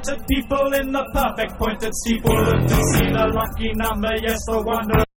excited people in the perfect pointed steeple to see the lucky number, yes, the wonder.